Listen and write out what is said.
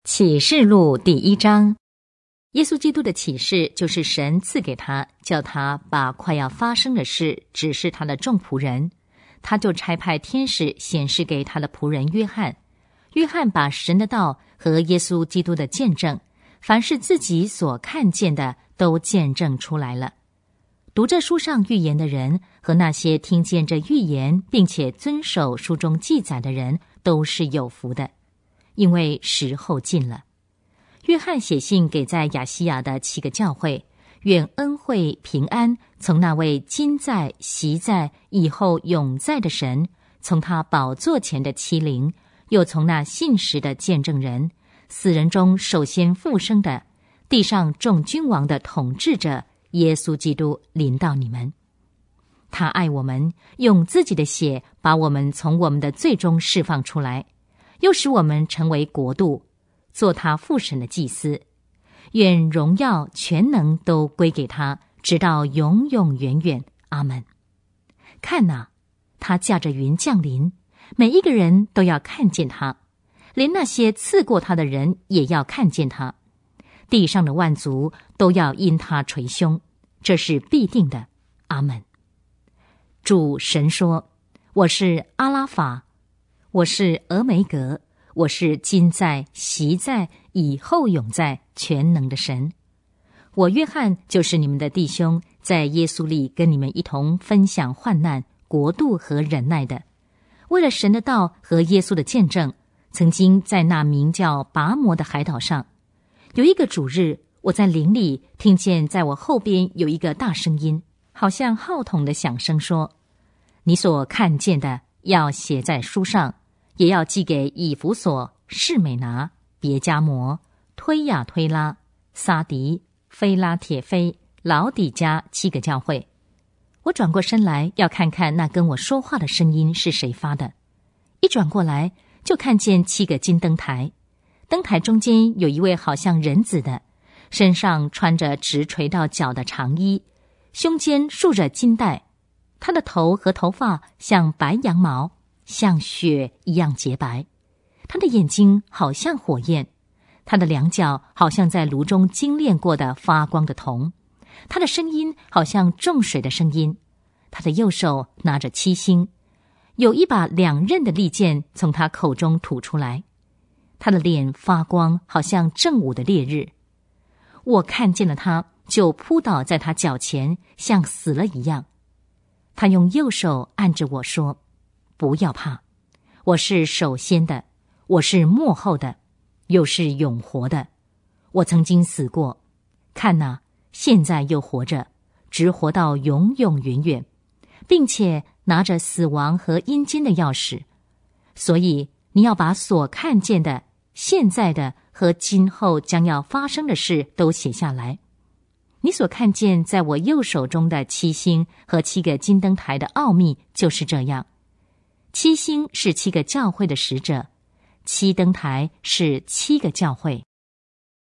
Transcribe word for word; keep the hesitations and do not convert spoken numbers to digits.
启示录第一章，耶稣基督的启示就是神赐给他，叫他把快要发生的事指示他的众仆人。他就差派天使显示给他的仆人约翰。约翰把神的道和耶稣基督的见证，凡是自己所看见的，都见证出来了。读这书上预言的人和那些听见这预言并且遵守书中记载的人，都是有福的，因为时候近了。约翰写信给在亚细亚的七个教会，愿恩惠平安从那位今在昔在以后永在的神，从他宝座前的七灵，又从那信实的见证人，死人中首先复生的，地上众君王的统治者耶稣基督临到你们。他爱我们，用自己的血把我们从我们的罪中释放出来，又使我们成为国度，做他父神的祭司。愿荣耀全能都归给他，直到永永远远。阿们。看哪，他驾着云降临，每一个人都要看见他，连那些刺过他的人也要看见他。地上的万族都要因他捶胸，这是必定的。阿们。主神说，我是阿拉法，我是俄梅格，我是今在昔在以后永在全能的神。我约翰就是你们的弟兄，在耶稣里跟你们一同分享患难、国度和忍耐的，为了神的道和耶稣的见证，曾经在那名叫拔摩的海岛上，有一个主日，我在林里听见在我后边有一个大声音，好像号筒的响声说，你所看见的要写在书上，也要寄给以弗所、士美拿、别迦摩、推雅推拉、撒迪、菲拉铁菲、老底嘉七个教会。我转过身来，要看看那跟我说话的声音是谁发的。一转过来，就看见七个金灯台，灯台中间有一位好像人子的，身上穿着直垂到脚的长衣，胸间束着金带，他的头和头发像白羊毛，像雪一样洁白，他的眼睛好像火焰，他的两脚好像在炉中精炼过的发光的铜，他的声音好像众水的声音，他的右手拿着七星，有一把两刃的利剑从他口中吐出来，他的脸发光，好像正午的烈日。我看见了他，就扑倒在他脚前，像死了一样。他用右手按着我说，不要怕，我是首先的，我是末后的，又是永活的。我曾经死过，看哪，现在又活着，直活到永永远远，并且拿着死亡和阴间的钥匙。所以你要把所看见的、现在的和今后将要发生的事都写下来。你所看见在我右手中的七星和七个金灯台的奥秘就是这样。七星是七个教会的使者，七灯台是七个教会。